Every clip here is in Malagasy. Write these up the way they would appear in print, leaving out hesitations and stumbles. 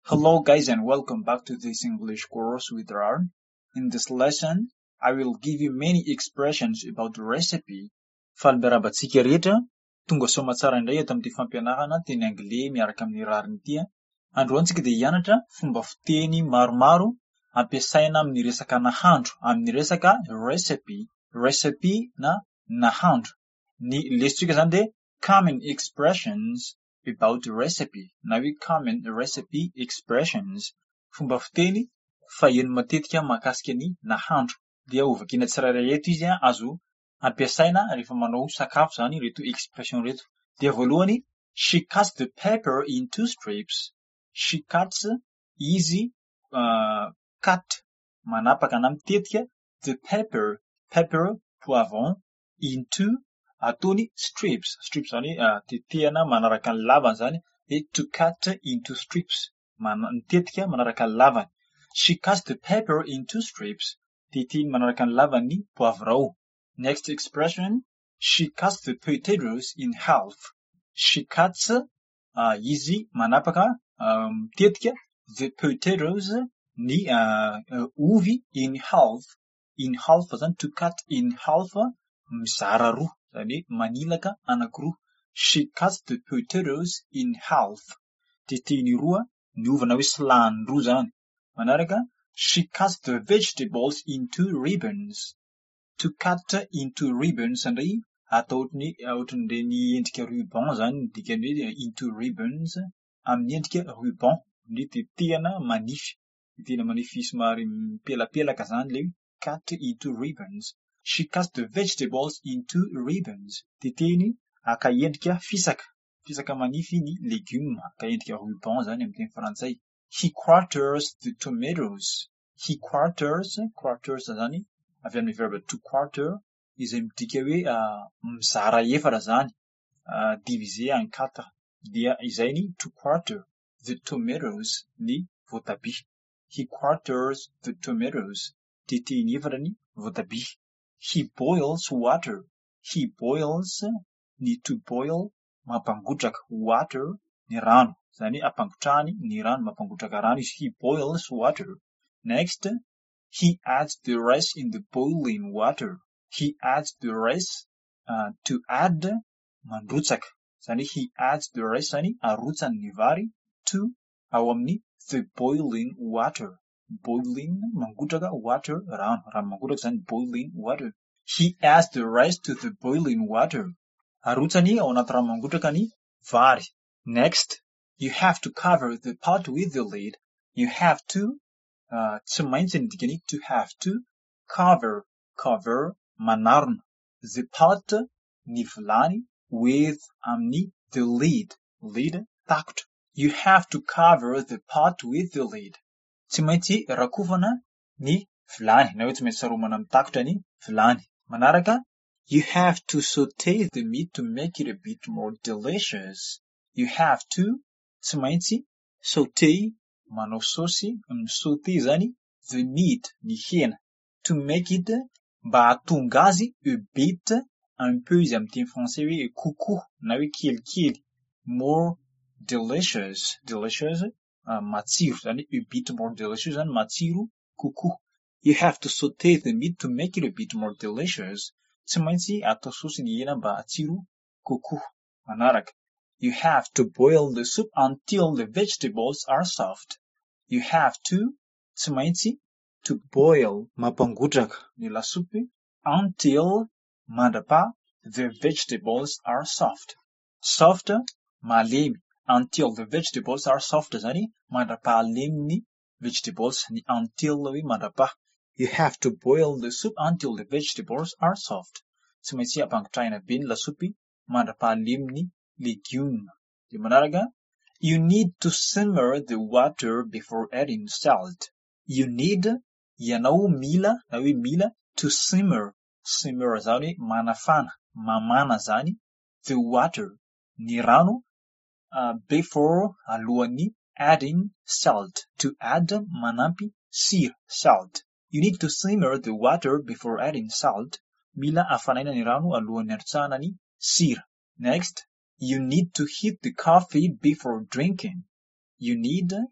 Hello guys and welcome back to this English course with Rar. In this lesson, I will give you many expressions about the recipe. Faliberabantsika rehetra, tonga soa tsara indray eto amin'ity fampianarana teny anglais miaraka amin'ny rariny ity. Androany tsika dia hianatra fomba fiteny maromaro ampiasaina amin'ny resaka nahandro, amin'ny resaka recipe na nahandro. Ny lesotsika zany dia common expressions about recipe. Na hoe common recipe expressions. Fomba fiteny faheno matetika mahakasika ny nahandro. Dia ho vakiana tsirairay eto izy azo ampiasaina rehefa manao sakafo zany reto expression reto. Dia voalohany, she cuts the pepper in 2 strips. She cuts izy cut manapaka na mitetika the pepper poivron into ataony strips zany tetehana manaraka ny lavany zany, to cut into strips mitetika manaraka ny lavany. She cuts the pepper into strips, tetehiny manaraka ny lavany ny poivrao. Next expression, she cuts the potatoes in half. She cuts izy manapaka mitetika the potatoes ny ovy in half zany to cut in half mizara roa zany manilaka anakiroa. She cuts the potatoes in half, tetehiny roa ny ovy na hoe silahany roa zany. Manaraka, she cuts the vegetables into ribbons. To cut into ribbons indray atao ohatran'ireny endrika ruban zany ny dikany hoe into ribbons amin'ny endrika ruban, ny tetehana manify somary mipelapelaka zany le cut into ribbons. She cuts the vegetables into ribbons. Tetehiny aka endrika fisaka manify ny legioma, aka endrika ruban zany amin'ny teny frantsay. He quarters the tomatoes. He quarters zany avy amin'ny verbe to quarter izay midika hoe mizara efatra zany, divisé en 4. Dia izay ny to quarter the tomatoes ny voatabia. He quarters the tomatoes, tetehiny efatra ny voatabia. He boils water. He boils ny to boil mampangotraka, water ny rano zany ampangotrahany ny rano, mampangotraka rano izy. He boils water. Next, he adds the rice in the boiling water. He adds the rice, to add mandrotsaka zany he adds the rice zany arotsany ny vary to ao amin'ny the boiling water. Boiling mangotraka, water rano mangotraka zany boiling water. He adds the rice to the boiling water. Arotsany ao anaty rano mangotraka ny vary. Next, you have to cover the pot with the lid. You have to, tsy maintsy ny dikany to have to cover manarona the pot ny vilany with amin'ny the lid takotra. You have to cover the pot with the lid. Tsy maintsy rakofana ny vilany na hoe tsy maintsy saromana amin'ny takotra ny vilany. Manaraka, you have to sauté the meat to make it a bit more delicious. You have to, tsy maintsy sauté manao saosy, sauté zany the meat ny hena, to make it mba hahatonga azy a bit, un peu izy amin'ny teny français hoe kokoa na hoe kelikely, more delicious matsiro zany a bit more delicious zany matsiro kokoa. You have to sauté the meat to make it a bit more delicious. Tsy maintsy atao saosy ny hena mba hatsiro kokoa. Manaraka, you have to boil the soup until the vegetables are soft. You have to, tsy maintsy, to boil mampangotraka ny lasopy until mandrapa the vegetables are soft. Soft malemy, until the vegetables are soft zany mandrapahalemy ny vegetables, ny until hoe mandrapa. You have to boil the soup until the vegetables are soft. Tsy maintsy ampangotrahina be ny lasopy mandrapahalemy ny legioma. De manaraka, you need to simmer the water before adding salt. You need, ianao mila na hoe mila to simmer zany hoe manafana, mamana zany the water ny rano before alohan'ny adding salt, to add manampy sira, salt. You need to simmer the water before adding salt. Mila afanaina ny rano alohan'ny arotsahana ny sira. Next, you need to heat the coffee before drinking. You need,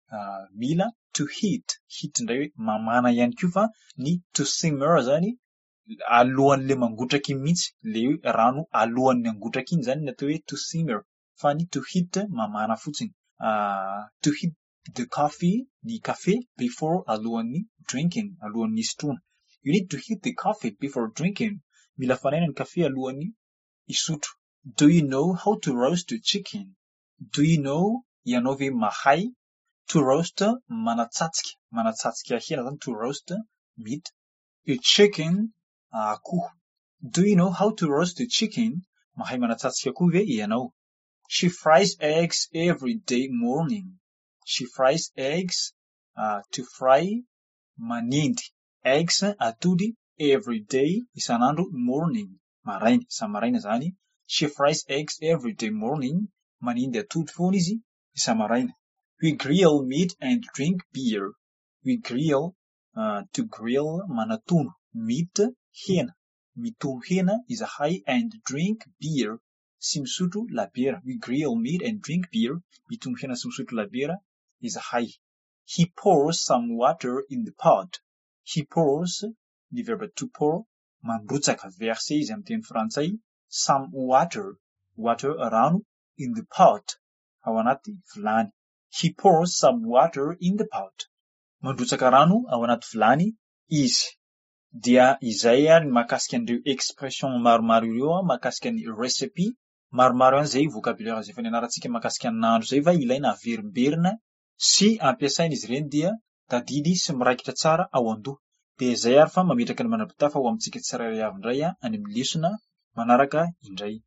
mila to heat indray hoe mamana ihany koa fa ny to simmer zany alohan'le mangotraka iny mihitsy, le rano alohan'ny angotraka iny zany natao hoe to simmer, fa ny to heat mamana fotsiny. To heat the coffee, ny kafe before alohan'ny drinking, alohan'ny isotroana. You need to heat the coffee before drinking. Mila fanaina ny kafe alohan'ny isotro. Do you know how to roast a chicken? Do you know, ianao ve mahay to roast, manatsatsika hena zany, to roast meat. A chicken, akoho. Do you know how to roast a chicken? Mahay manatsatsika akoho ve ianao? She fries eggs every day morning. She fries eggs, to fry, manendy. Eggs, atody, every day, isanandro, morning, maraina, isa-maraina zany. She fries eggs every day morning. Manendy atody foana izy isa-maraina. We grill meat and drink beer. We grill, to grill, manatono. Meat, hena. Mitono hena izahay and drink beer. Sy misotro labiera. We grill meat and drink beer. Mitono hena sy misotro labiera izahay. He pours some water in the pot. He pours, ny verbe to pour, mandrotsaka, verser izy amin'ny teny frantsay. Some water, rano, in the pot, ao anaty vilany. He pours some water in the pot. Mandrotsaka rano ao anaty vilany izy. Dia izay ny mahakasika an'ireo expression maromaro ireo, mahakasika ny recipe maromaro ihany zay vocabulaire izay efa nianarantsika mahakasika ny nahandro zay, fa ilaina averimberina sy ampiasaina izy ireny dia tadidy sy miraikitra tsara ao an-doha. Dia izay ary fa mametraka ny manam-pitafa ho amintsika tsirairay avy indray any amin'ny lesona manaraka indray.